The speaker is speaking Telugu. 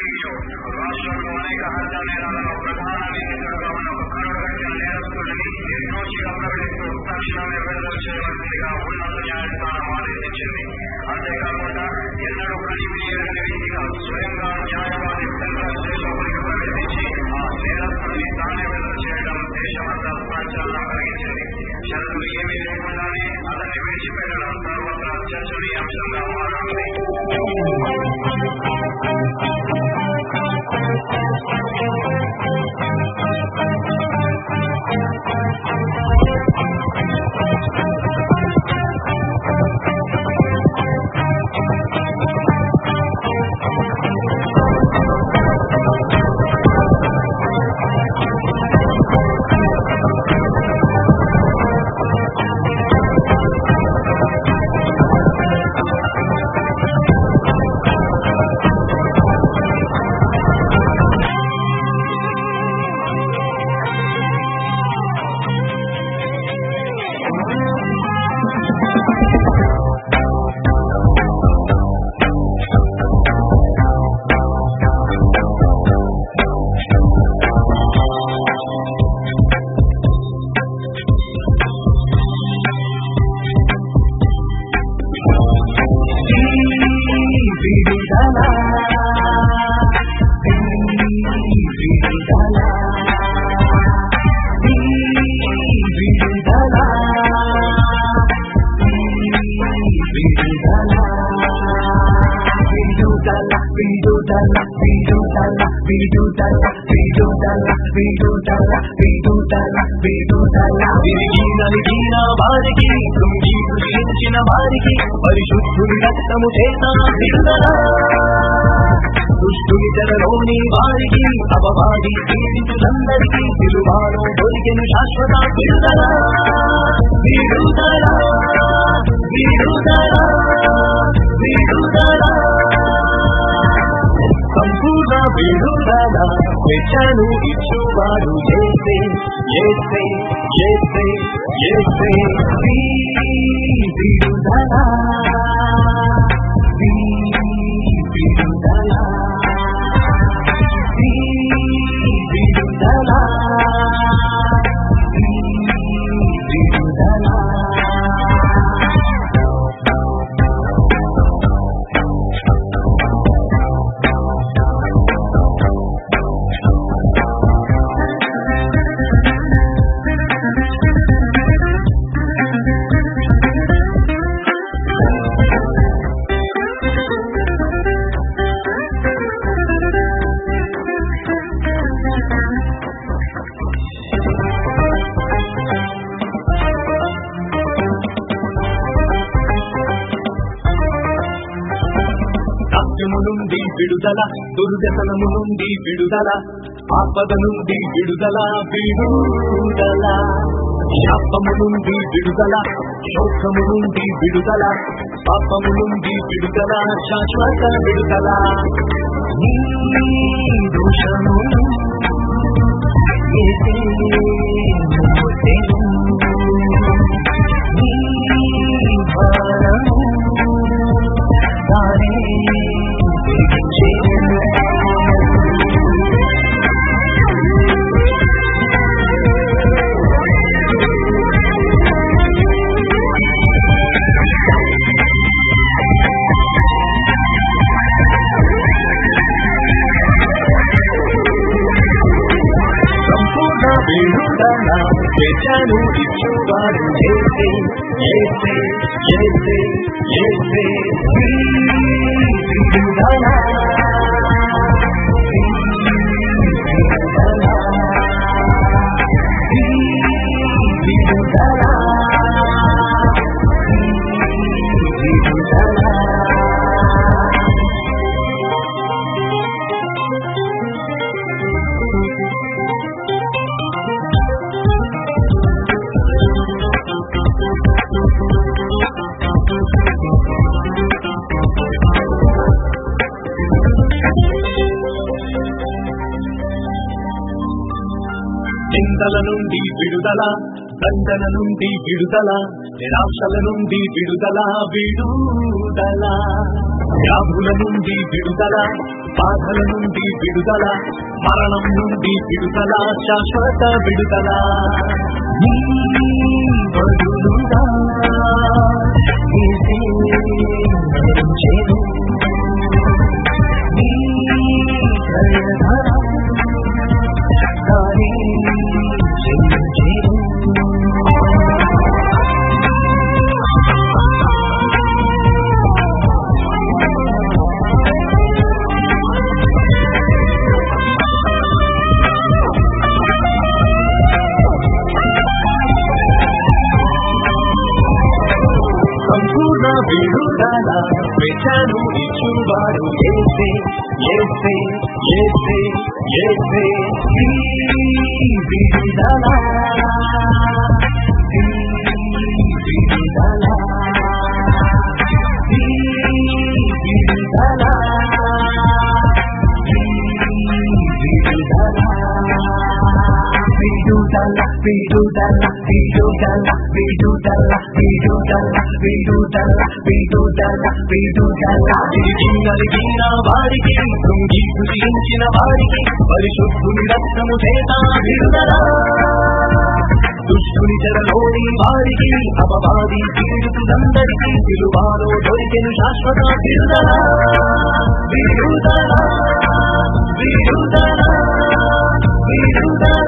రాష్ట్రంలో అనేక హత్య నేరాలలో ప్రధాన నిందితుడుగా ఉన్న ఒక కరుడుగట్టిన నేరస్తుడిని నిర్దోషిగా ప్రకటిస్తూ తక్షణమే విడుదల చేయవలసిందిగా ఉన్నత న్యాయస్థానం ఆదేశించింది. అంతేకాకుండా ఎన్నడూ కనివిని ఎరగని రీతిగా స్వయంగా న్యాయవాది సెంట్రల్ జైల్లోకి ప్రవేశించి ఆ నేరస్తుడిని తానే విడుదల చేయడం దేశమంతా సంచలనం కలిగించింది. షరతులు ఏమీ లేకుండానే అతన్ని విడిచిపెట్టడం సర్వత్రా చర్చనీయాంశంగా మారుతుంది. నలిగిన వారికి కృంగి కృషించిన వారికి పరిశుద్ధుడి రక్తము చేత విడుదల, దుష్టుని తెరలోని వారికి అపవాది పీడితులందరికీ సిలువలో దొరికెను శాశ్వత విడుదల. విడుదల విడుదల విడుదల సంపూర్ణ విడుదల స్వేచ్ఛను ఇచ్చువాడు యేసే యేసే యేసే యేసే. విడుదల విడుదల విడుదల విడుదల. నుండి విడుదల, దుర్వ్యసనము నుండి విడుదల, ఆపద నుండి విడుదల విడుదల, శాపము నుండి విడుదల, శోకము నుండి విడుదల, పాపము నుండి విడుదల, శాశ్వత విడుదల. నీ దోషము యేసే మోసెను, నీ భారము తానే సంపూర్ణ విడుదల స్వేచ్ఛను ఇచ్చువాడు యేసే యేసే యేసే యేసే. విడుదల చింతల నుండి విడుదల, దండన నుండి విడుదల, నిరాశల నుండి విడుదల విడుదల. వ్యాధుల నుండి విడుదల, బాధల నుండి విడుదల, మరణం నుండి విడుదల, శాశ్వత విడుదల. నీ బదులుగా యేసే మరణించెను, నీ దయధర దారి చెందించెను. సంపూర్ణ విడుదల స్వేచ్ఛను ఇచ్చువాడు యేసే, యేసే, యేసే, యేసే. ఈ విడుదల, ఈ విడుదల, ఈ విడుదల, ఈ విడుదల. విడుదల, విడుదల, విడుదల, విడుదల, విడుదల, విడుదల, విడుదల, విడుదల. నలిగిన వారికి, కృంగి కృషించిన వారికి, పరిశుద్ధుని రక్తము చేత విడుదల. దుష్టుని చెరలోని వారికి, అపవాది పీడితులందరికీ విలువలో దొరికెను శాశ్వత విడుదల. విడుదల, విడుదల, విడుదల.